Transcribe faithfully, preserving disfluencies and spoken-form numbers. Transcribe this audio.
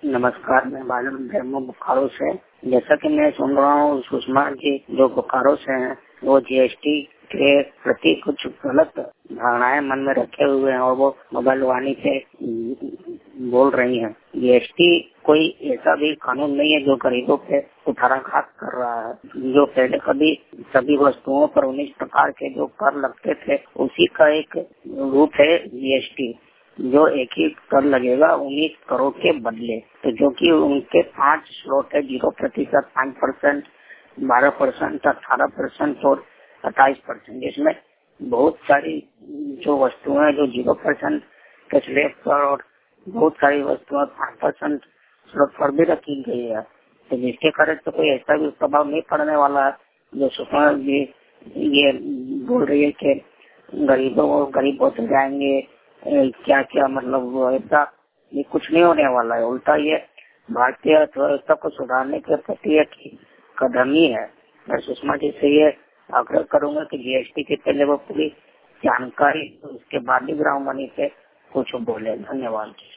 नमस्कार, मैं बालन ब्रह्म बोकारो से। जैसा कि मैं सुन रहा हूँ सुषमा जी जो बोकारो से हैं वो जीएसटी के प्रति कुछ गलत धारणाएं मन में रखे हुए हैं और वो मोबाइल वाणी पे बोल रही हैं। जीएसटी कोई ऐसा भी कानून नहीं है जो गरीबों पे कुठाराघात कर रहा है। जो पहले कभी सभी वस्तुओं पर उन्नीस प्रकार के जो कर लगते थे उसी का एक रूप है जीएसटी, जो एक ही कर लगेगा उन्नीस करोड़ के बदले। तो जो कि उनके पांच स्लॉट है, जीरो प्रतिशत, पांच परसेंट, बारह परसेंट, अठारह परसेंट और अट्ठाईस परसेंट, जिसमें बहुत सारी जो वस्तुएं जो जीरो परसेंट के स्लैब पर और बहुत सारी वस्तुएं पांच परसेंट स्लॉट पर भी रखी गई है। तो जिसके कारण तो कोई ऐसा भी प्रभाव नहीं पड़ने वाला है जो सुषमा जी ये बोल रही है कि गरीबों गरीब होते जाएंगे, क्या क्या मतलब ऐसा ये कुछ नहीं होने वाला है। उल्टा ये भारतीय अर्थव्यवस्था को सुधारने के प्रति एक कदम ही है। मैं सुषमा जी से ये आग्रह करूंगा कि जीएसटी के पहले वो पूरी जानकारी उसके बाद ही ग्राम वाणी पे कुछ बोले। धन्यवाद।